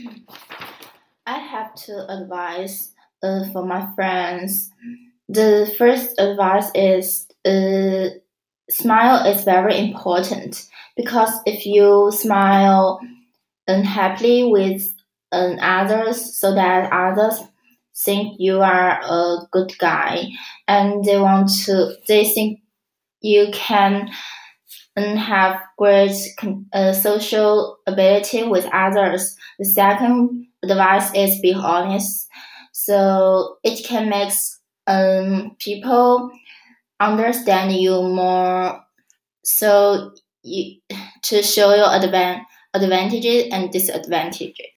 I have to advise for my friends. The first advice is smile is very important because if you smile happily with others, so that others think you are a good guy, and they think you can have great social ability with others. The second advice is be honest, so it can make people understand you more. So you to show your advantages and disadvantages.